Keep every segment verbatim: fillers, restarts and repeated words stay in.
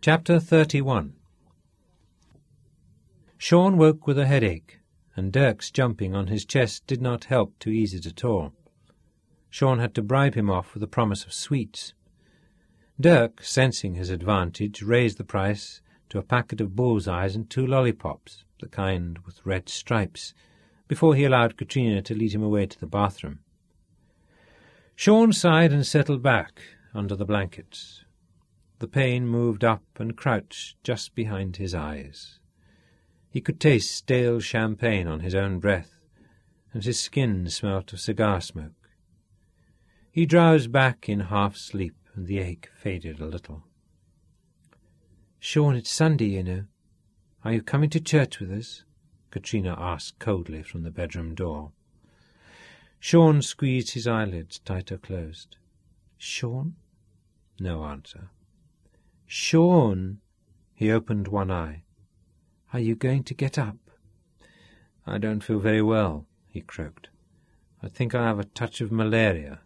Chapter thirty-one. Sean woke with a headache, and Dirk's jumping on his chest did not help to ease it at all. Sean had to bribe him off with a promise of sweets. Dirk, sensing his advantage, raised the price to a packet of bull's-eyes and two lollipops, the kind with red stripes, before he allowed Katrina to lead him away to the bathroom. Sean sighed and settled back under the blankets. The pain moved up and crouched just behind his eyes. He could taste stale champagne on his own breath, and his skin smelt of cigar smoke. He drowsed back in half-sleep, and the ache faded a little. "Sean, it's Sunday, you know. Are you coming to church with us?" Katrina asked coldly from the bedroom door. Sean squeezed his eyelids tighter closed. "Sean?" No answer. "Sean!" He opened one eye. "Are you going to get up?" "I don't feel very well," he croaked. "I think I have a touch of malaria."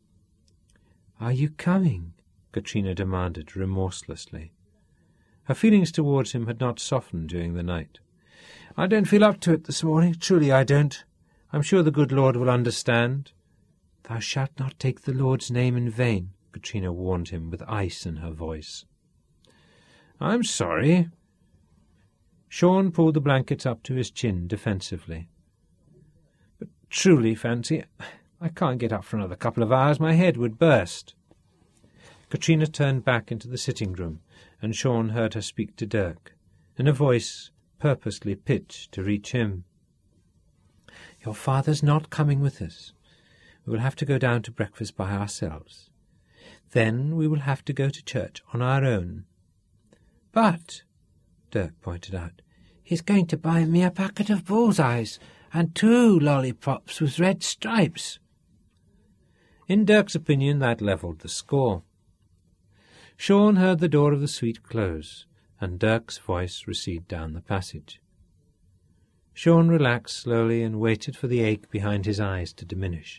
"Are you coming?" Katrina demanded remorselessly. Her feelings towards him had not softened during the night. "I don't feel up to it this morning, truly I don't. I'm sure the good Lord will understand." "Thou shalt not take the Lord's name in vain," Katrina warned him with ice in her voice. "I'm sorry." Sean pulled the blankets up to his chin defensively. "But truly, Fancy, I can't get up for another couple of hours. My head would burst." Katrina turned back into the sitting-room, and Sean heard her speak to Dirk, in a voice purposely pitched to reach him. "Your father's not coming with us. We will have to go down to breakfast by ourselves. Then we will have to go to church on our own." "But," Dirk pointed out, "he's going to buy me a packet of bull's-eyes and two lollipops with red stripes." In Dirk's opinion, that levelled the score. Sean heard the door of the suite close, and Dirk's voice recede down the passage. Sean relaxed slowly and waited for the ache behind his eyes to diminish.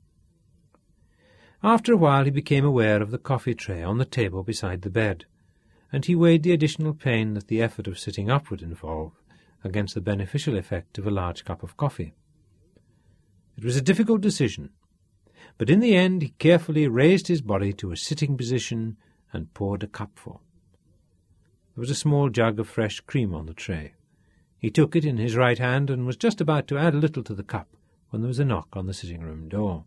After a while he became aware of the coffee tray on the table beside the bed, and he weighed the additional pain that the effort of sitting up would involve against the beneficial effect of a large cup of coffee. It was a difficult decision, but in the end he carefully raised his body to a sitting position and poured a cupful. There was a small jug of fresh cream on the tray. He took it in his right hand and was just about to add a little to the cup when there was a knock on the sitting-room door.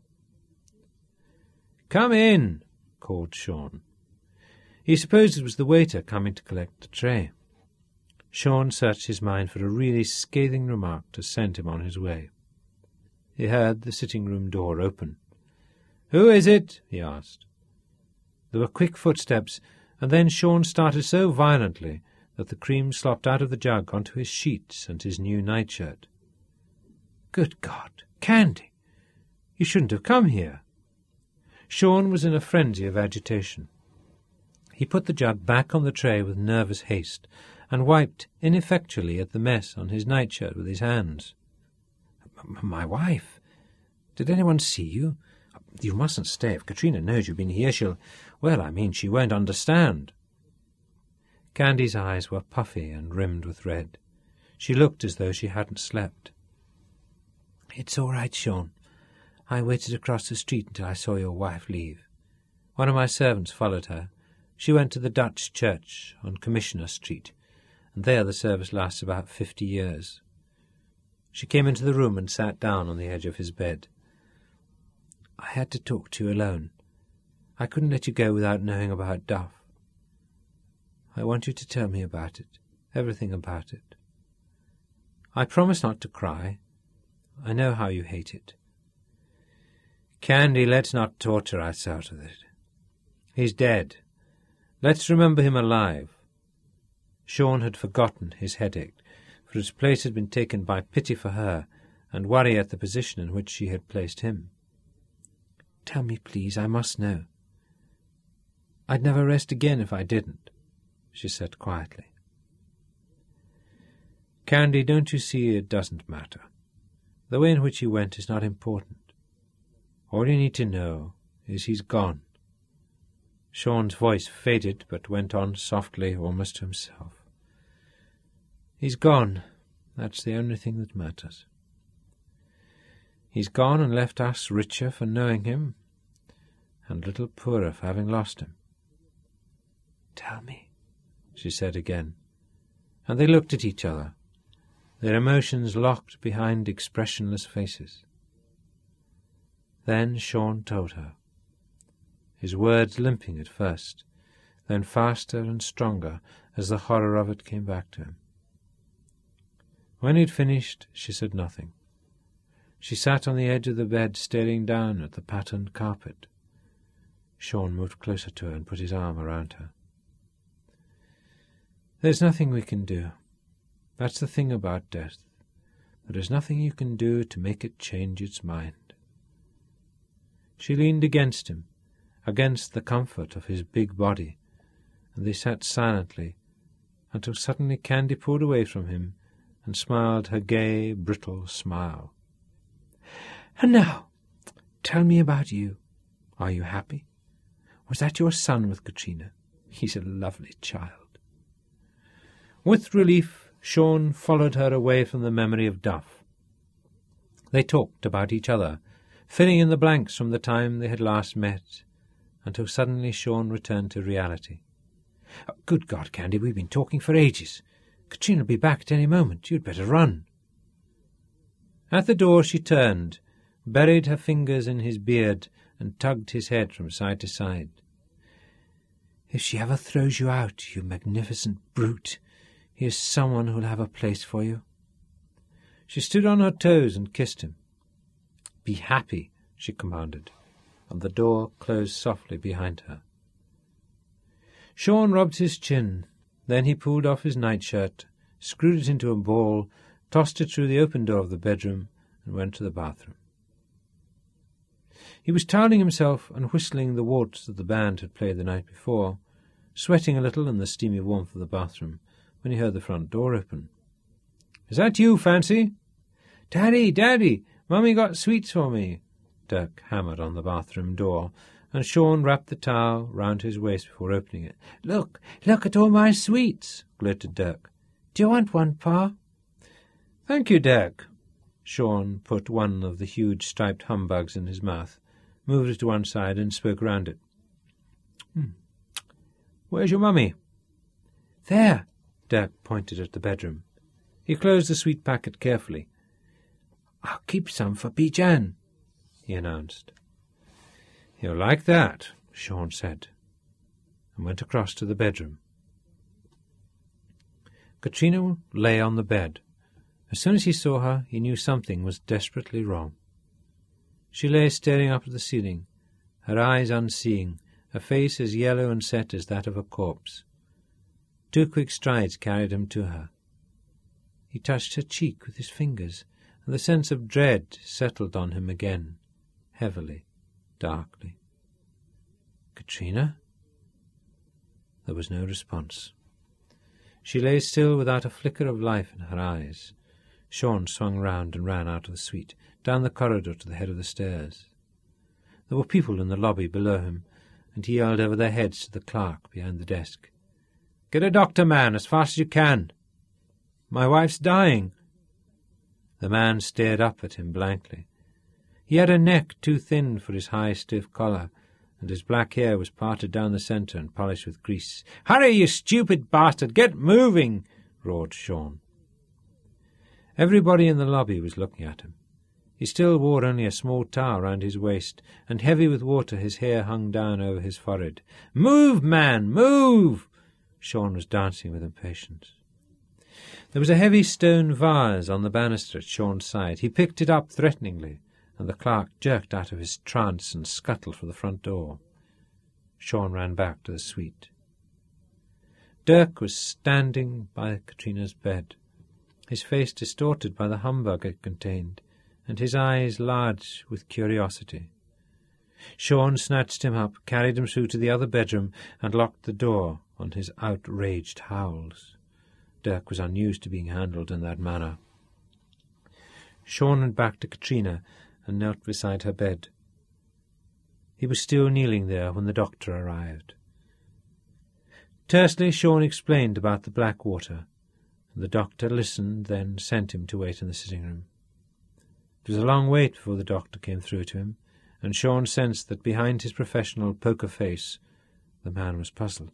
"Come in," called Sean. He supposed it was the waiter coming to collect the tray. Sean searched his mind for a really scathing remark to send him on his way. He heard the sitting-room door open. "Who is it?" he asked. There were quick footsteps, and then Sean started so violently that the cream slopped out of the jug onto his sheets and his new nightshirt. "Good God, Candy! You shouldn't have come here." Sean was in a frenzy of agitation. He put the jug back on the tray with nervous haste, and wiped ineffectually at the mess on his nightshirt with his hands. "My wife? Did anyone see you? You mustn't stay. If Katrina knows you've been here, she'll... Well, I mean, she won't understand." Candy's eyes were puffy and rimmed with red. She looked as though she hadn't slept. "It's all right, Sean. I waited across the street until I saw your wife leave. One of my servants followed her. She went to the Dutch church on Commissioner Street, and there the service lasts about fifty years. She came into the room and sat down on the edge of his bed. I had to talk to you alone. I couldn't let you go without knowing about Duff. I want you to tell me about it, everything about it. I promise not to cry. I know how you hate it. Candy, let's not torture ourselves with it. He's dead. Let's remember him alive." Sean had forgotten his headache, for its place had been taken by pity for her and worry at the position in which she had placed him. "Tell me, please, I must know." "I'd never rest again if I didn't," she said quietly. "Candy, don't you see it doesn't matter. The way in which he went is not important. All you need to know is he's gone." Sean's voice faded, but went on softly, almost to himself. He's gone. That's the only thing that matters. He's gone and left us richer for knowing him, and a little poorer for having lost him. Tell me, she said again, and they looked at each other, their emotions locked behind expressionless faces. Then Sean told her, his words limping at first, then faster and stronger as the horror of it came back to him. When he had finished, she said nothing. She sat on the edge of the bed, staring down at the patterned carpet. Sean moved closer to her and put his arm around her. There's nothing we can do. That's the thing about death. There is nothing you can do to make it change its mind. She leaned against him, against the comfort of his big body, and they sat silently until suddenly Candy pulled away from him and smiled her gay, brittle smile. And now, tell me about you. Are you happy? Was that your son with Katrina? He's a lovely child. With relief, Sean followed her away from the memory of Duff. They talked about each other, filling in the blanks from the time they had last met, until suddenly Sean returned to reality. Oh, good God, Candy, we've been talking for ages. Katrina will be back at any moment. You'd better run. At the door she turned, buried her fingers in his beard, and tugged his head from side to side. If she ever throws you out, you magnificent brute, here's someone who'll have a place for you. She stood on her toes and kissed him. Be happy, she commanded, and the door closed softly behind her. Sean rubbed his chin. Then he pulled off his nightshirt, screwed it into a ball, tossed it through the open door of the bedroom, and went to the bathroom. He was toweling himself and whistling the waltz that the band had played the night before, sweating a little in the steamy warmth of the bathroom, when he heard the front door open. "Is that you, Fancy?" "Daddy, Daddy, Mummy got sweets for me." Dirk hammered on the bathroom door, and Sean wrapped the towel round his waist before opening it. "Look, look at all my sweets," gloated Dirk. "Do you want one, Pa?" "Thank you, Dirk." Sean put one of the huge striped humbugs in his mouth, moved it to one side, and spoke round it. Hmm. "Where's your mummy?" "There." Dirk pointed at the bedroom. He closed the sweet packet carefully. "I'll keep some for Bijan," he announced. "You'll like that," Sean said, and went across to the bedroom. Katrina lay on the bed. As soon as he saw her, he knew something was desperately wrong. She lay staring up at the ceiling, her eyes unseeing, her face as yellow and set as that of a corpse. Two quick strides carried him to her. He touched her cheek with his fingers, and the sense of dread settled on him again, heavily, darkly. "Katrina?" There was no response. She lay still without a flicker of life in her eyes. Sean swung round and ran out of the suite, down the corridor to the head of the stairs. There were people in the lobby below him, and he yelled over their heads to the clerk behind the desk. "Get a doctor, man, as fast as you can. My wife's dying." The man stared up at him blankly. He had a neck too thin for his high, stiff collar, and his black hair was parted down the centre and polished with grease. "Hurry, you stupid bastard! Get moving!" roared Sean. Everybody in the lobby was looking at him. He still wore only a small towel round his waist, and heavy with water his hair hung down over his forehead. "Move, man, move!" Sean was dancing with impatience. There was a heavy stone vase on the banister at Sean's side. He picked it up threateningly, and the clerk jerked out of his trance and scuttled for the front door. Sean ran back to the suite. Dirk was standing by Katrina's bed, his face distorted by the humbug it contained, and his eyes large with curiosity. Sean snatched him up, carried him through to the other bedroom, and locked the door on his outraged howls. Dirk was unused to being handled in that manner. Sean went back to Katrina and knelt beside her bed. He was still kneeling there when the doctor arrived. Tersely, Sean explained about the black water. The doctor listened, then sent him to wait in the sitting-room. It was a long wait before the doctor came through to him, and Sean sensed that behind his professional poker face the man was puzzled.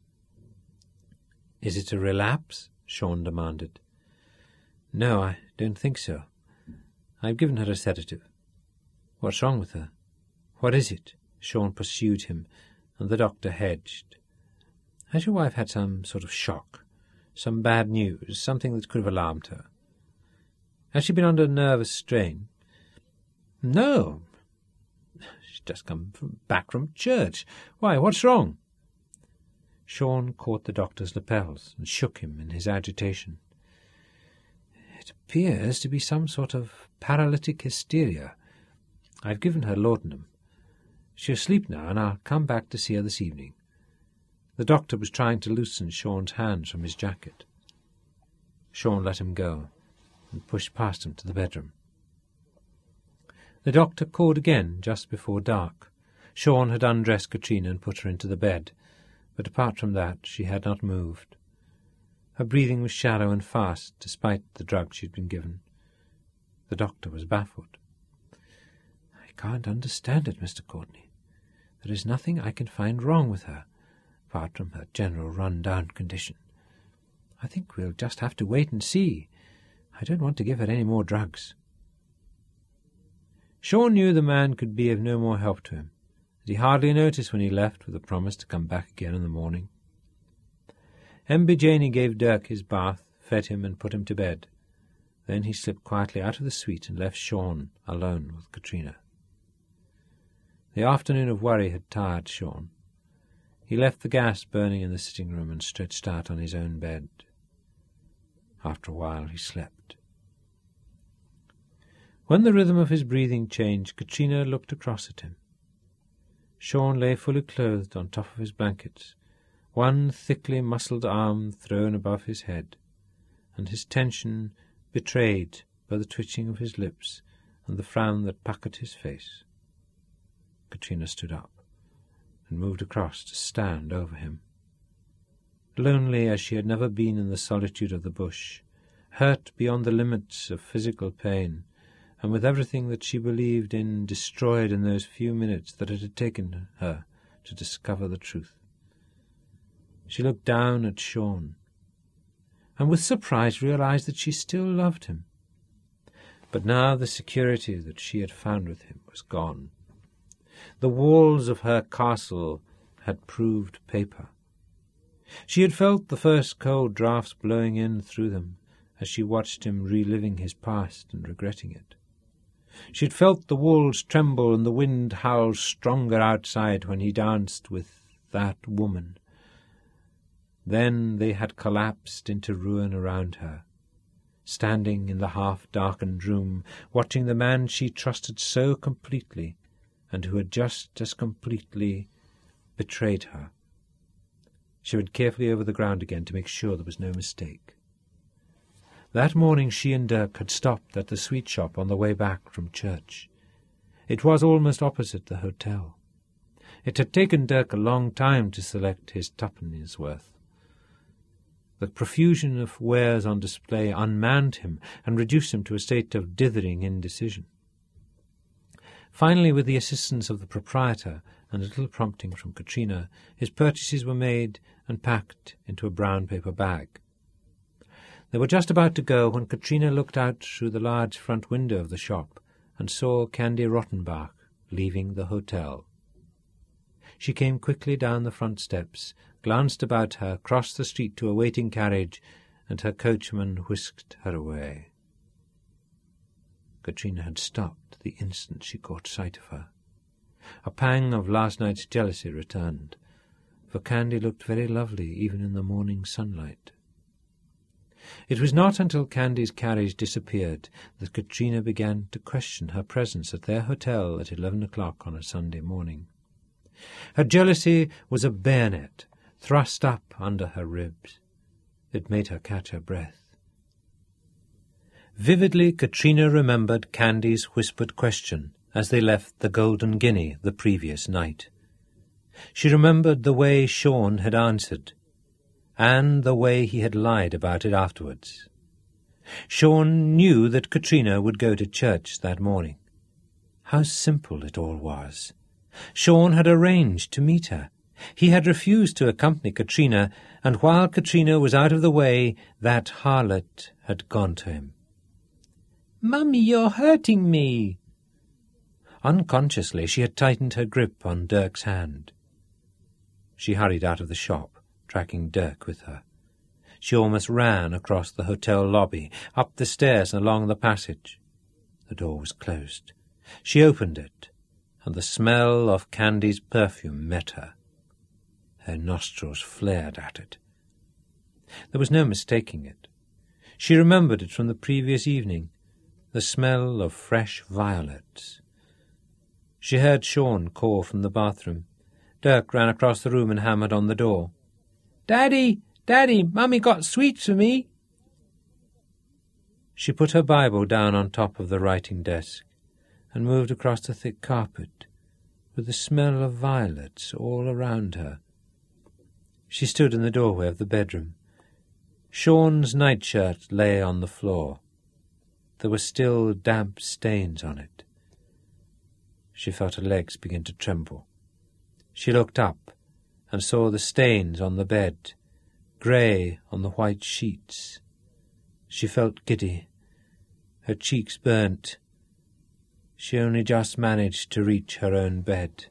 "Is it a relapse?" Sean demanded. "No, I don't think so. I've given her a sedative." "What's wrong with her? What is it?" Sean pursued him, and the doctor hedged. "Has your wife had some sort of shock? Some bad news, something that could have alarmed her? Has she been under nervous strain?" "No. She's just come from, back from church. Why, what's wrong?" Sean caught the doctor's lapels and shook him in his agitation. "It appears to be some sort of paralytic hysteria. I've given her laudanum. She's asleep now, and I'll come back to see her this evening." The doctor was trying to loosen Sean's hands from his jacket. Sean let him go and pushed past him to the bedroom. The doctor called again just before dark. Sean had undressed Katrina and put her into the bed, but apart from that she had not moved. Her breathing was shallow and fast, despite the drug she had been given. The doctor was baffled. "I can't understand it, Mister Courtney. There is nothing I can find wrong with her, apart from her general run-down condition. I think we'll just have to wait and see. I don't want to give her any more drugs." Sean knew the man could be of no more help to him, that he hardly noticed when he left with a promise to come back again in the morning. Embijani gave Dirk his bath, fed him and put him to bed. Then he slipped quietly out of the suite and left Sean alone with Katrina. The afternoon of worry had tired Sean. He left the gas burning in the sitting-room and stretched out on his own bed. After a while he slept. When the rhythm of his breathing changed, Katrina looked across at him. Sean lay fully clothed on top of his blankets, one thickly muscled arm thrown above his head, and his tension betrayed by the twitching of his lips and the frown that puckered his face. Katrina stood up and moved across to stand over him. Lonely as she had never been in the solitude of the bush, hurt beyond the limits of physical pain, and with everything that she believed in destroyed in those few minutes that it had taken her to discover the truth. She looked down at Sean, and with surprise realized that she still loved him. But now the security that she had found with him was gone. The walls of her castle had proved paper. She had felt the first cold draughts blowing in through them as she watched him reliving his past and regretting it. She had felt the walls tremble and the wind howl stronger outside when he danced with that woman. Then they had collapsed into ruin around her, standing in the half-darkened room, watching the man she trusted so completely and who had just as completely betrayed her. She went carefully over the ground again to make sure there was no mistake. That morning she and Dirk had stopped at the sweet shop on the way back from church. It was almost opposite the hotel. It had taken Dirk a long time to select his twopenny's worth. The profusion of wares on display unmanned him and reduced him to a state of dithering indecision. Finally, with the assistance of the proprietor and a little prompting from Katrina, his purchases were made and packed into a brown paper bag. They were just about to go when Katrina looked out through the large front window of the shop and saw Candy Rottenbach leaving the hotel. She came quickly down the front steps, glanced about her, crossed the street to a waiting carriage, and her coachman whisked her away. Katrina had stopped the instant she caught sight of her. A pang of last night's jealousy returned, for Candy looked very lovely even in the morning sunlight. It was not until Candy's carriage disappeared that Katrina began to question her presence at their hotel at eleven o'clock on a Sunday morning. Her jealousy was a bayonet thrust up under her ribs. It made her catch her breath. Vividly Katrina remembered Candy's whispered question as they left the Golden Guinea the previous night. She remembered the way Sean had answered, and the way he had lied about it afterwards. Sean knew that Katrina would go to church that morning. How simple it all was. Sean had arranged to meet her. He had refused to accompany Katrina, and while Katrina was out of the way, that harlot had gone to him. "Mummy, you're hurting me." Unconsciously, she had tightened her grip on Dirk's hand. She hurried out of the shop, dragging Dirk with her. She almost ran across the hotel lobby, up the stairs and along the passage. The door was closed. She opened it, and the smell of Candy's perfume met her. Her nostrils flared at it. There was no mistaking it. She remembered it from the previous evening, the smell of fresh violets. She heard Sean call from the bathroom. Dirk ran across the room and hammered on the door. "Daddy! Daddy! Mummy got sweets for me!" She put her Bible down on top of the writing desk and moved across the thick carpet, with the smell of violets all around her. She stood in the doorway of the bedroom. Sean's nightshirt lay on the floor. There were still damp stains on it. She felt her legs begin to tremble. She looked up and saw the stains on the bed, grey on the white sheets. She felt giddy. Her cheeks burnt. She only just managed to reach her own bed.